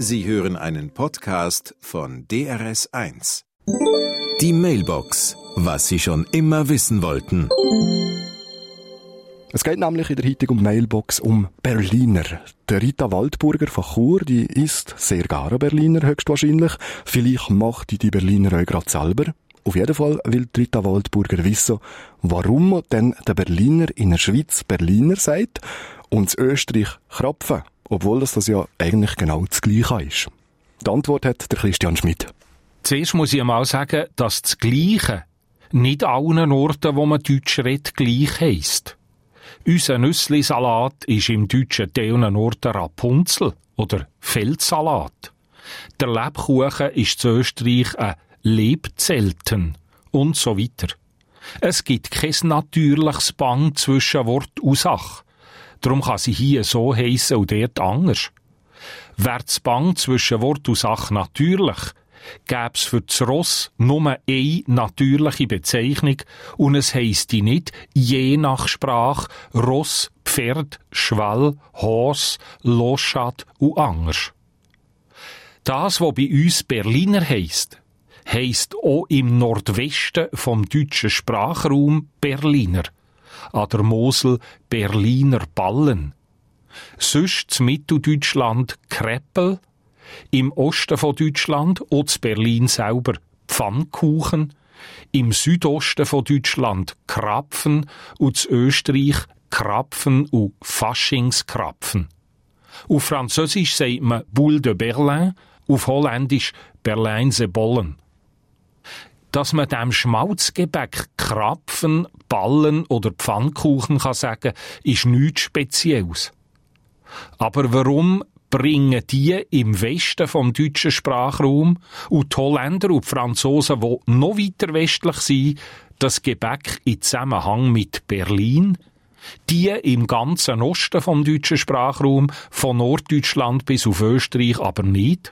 Sie hören einen Podcast von DRS1. Die Mailbox. Was Sie schon immer wissen wollten. Es geht nämlich in der heutigen Mailbox um Berliner. Der Rita Waldburger von Chur, die isst sehr gerne Berliner, höchstwahrscheinlich. Vielleicht macht die Berliner auch gerade selber. Auf jeden Fall will Rita Waldburger wissen, warum denn der Berliner in der Schweiz Berliner sagt und in Österreich Krapfen, obwohl das ja eigentlich genau das Gleiche ist. Die Antwort hat der Christian Schmidt. Zuerst muss ich einmal sagen, dass das Gleiche nicht allen Orten, wo man Deutsch redet, gleich heisst. Unser Nüssli-Salat ist im deutschen Teilen Orten Rapunzel oder Feldsalat. Der Lebkuchen ist zu Österreich ein Lebzelten und so weiter. Es gibt kein natürliches Band zwischen Wort und Sache. Darum kann sie hier so heissen und dort anders. Wäre das Band zwischen Wort und Sache natürlich, gäbe es für das Ross nur eine natürliche Bezeichnung und es heisst die nicht je nach Sprache Ross, Pferd, Schwell, Hos, Loschat und anders. Das, was bei uns Berliner heisst auch im Nordwesten vom deutschen Sprachraum Berliner. An der Mosel Berliner Ballen. Sonst in Mitteldeutschland Kreppel, im Osten von Deutschland und in Berlin selber Pfannkuchen, im Südosten von Deutschland Krapfen und in Österreich Krapfen und Faschingskrapfen. Auf Französisch sagt man Boule de Berlin, auf Holländisch Berlijnse Bollen. Dass man dem Schmalzgebäck Krapfen, Ballen oder Pfannkuchen kann sagen, ist nichts Spezielles. Aber warum bringen die im Westen vom deutschen Sprachraum und die Holländer und die Franzosen, die noch weiter westlich sind, das Gebäck in Zusammenhang mit Berlin? Die im ganzen Osten vom deutschen Sprachraum, von Norddeutschland bis auf Österreich aber nicht?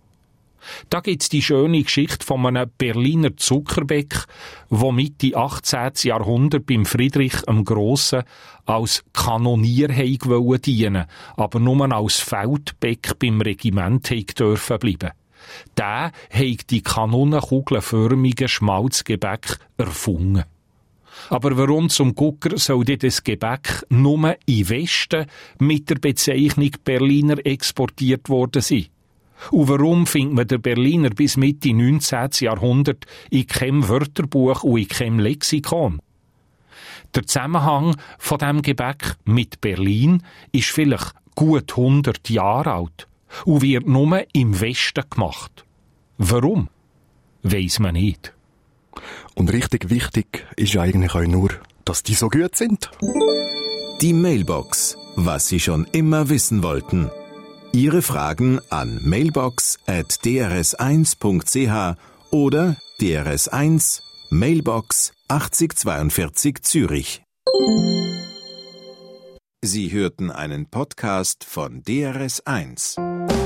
Da gibt's die schöne Geschichte von einem Berliner Zuckerbeck, wo Mitte 18. Jahrhundert beim Friedrich dem Grossen als Kanonier dienen, aber nur als Feldbeck beim Regiment dürfen bleiben. Der hat die kanonenkugelförmige Schmalzgebäck erfunden. Aber warum zum Gucker soll das Gebäck nur in Westen mit der Bezeichnung Berliner exportiert worden sein? Und warum findet man den Berliner bis Mitte 19. Jahrhundert in keinem Wörterbuch und in keinem Lexikon? Der Zusammenhang von dem Gebäck mit Berlin ist vielleicht gut 100 Jahre alt und wird nur im Westen gemacht. Warum? Weiss man nicht. Und richtig wichtig ist ja eigentlich auch nur, dass die so gut sind. Die Mailbox. Was Sie schon immer wissen wollten. Ihre Fragen an mailbox@drs1.ch oder DRS1 Mailbox 8042 Zürich. Sie hörten einen Podcast von DRS1.